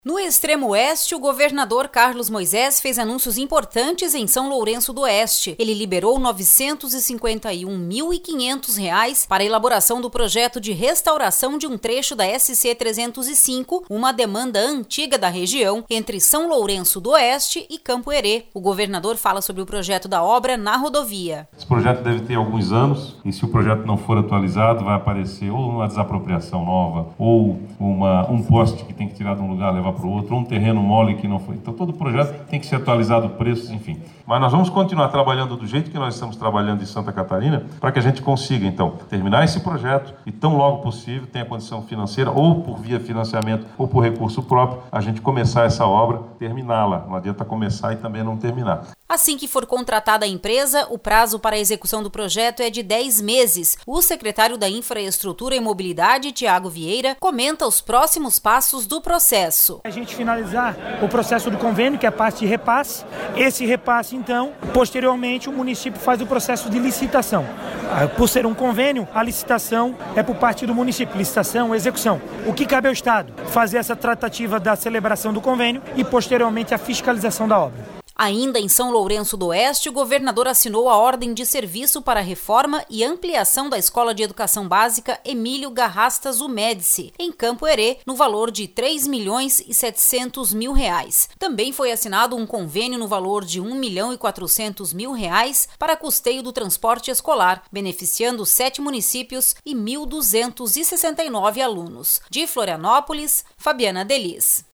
No extremo oeste, o governador Carlos Moisés fez anúncios importantes em São Lourenço do Oeste. Ele liberou R$ 951.500 para a elaboração do projeto de restauração de um trecho da SC 305, uma demanda antiga da região, entre São Lourenço do Oeste e Campo Herê. O governador fala sobre o projeto da obra na rodovia. Esse projeto deve ter alguns anos, e se o projeto não for atualizado, vai aparecer ou uma desapropriação nova, ou um poste que tem que tirar de um lugar, levar para o outro, um terreno mole que não foi. Então todo o projeto tem que ser atualizado, preços, enfim. Mas nós vamos continuar trabalhando do jeito que nós estamos trabalhando em Santa Catarina, para que a gente consiga, então, terminar esse projeto e tão logo possível, tenha condição financeira, ou por via financiamento, ou por recurso próprio, a gente começar essa obra, terminá-la. Não adianta começar e também não terminar. Assim que for contratada a empresa, o prazo para a execução do projeto é de 10 meses. O secretário da Infraestrutura e Mobilidade, Tiago Vieira, comenta os próximos passos do processo. A gente finalizar o processo do convênio, que é a parte de repasse. Esse repasse, então, posteriormente o município faz o processo de licitação. Por ser um convênio, a licitação é por parte do município, licitação, execução. O que cabe ao Estado? Fazer essa tratativa da celebração do convênio e posteriormente a fiscalização da obra. Ainda em São Lourenço do Oeste, o governador assinou a ordem de serviço para a reforma e ampliação da Escola de Educação Básica Emílio Garrastas Médici, em Campo Herê, no valor de R$ 3.700.000. Também foi assinado um convênio no valor de R$ 1.400.000 para custeio do transporte escolar, beneficiando 7 municípios e 1.269 alunos. De Florianópolis, Fabiana Delis.